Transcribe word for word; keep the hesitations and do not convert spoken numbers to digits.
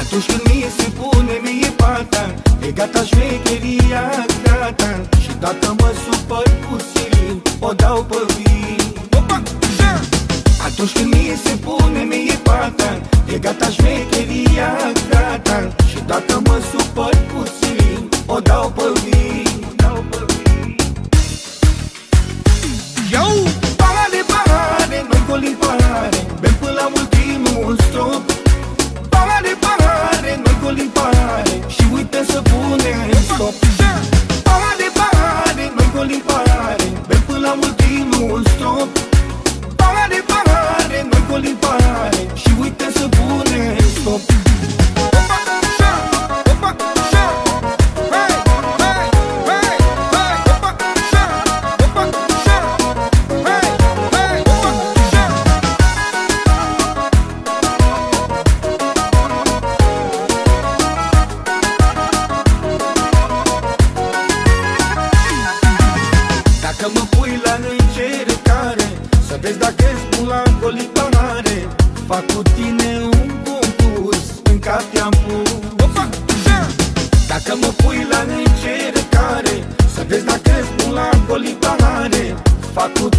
Atunci când mi se pune mie pata, e gata șmecheria, gata. Și dacă mă supăr puțin, o dau pe vin. Atunci când mi se pune mie pata, e gata șmecheria, gata. Și dacă mă supăr puțin, o dau pe vin. Yo! Parade, parade, noi golim parade, bem până la ultimul stop. Parade, parade, noi golim parade, și uităm să punem stop. Parade, parade, noi golim parade, bem până la ultimul stop. Parade, parade, noi golim parade, și uităm să punem stop. Dacă mă pui la încercare, să vezi dacă-s bun la golipare, fac cu tine un concurs, în cap te-am pus. Dacă mă pui la încercare, să vezi dacă-s bun la golipare, fac cu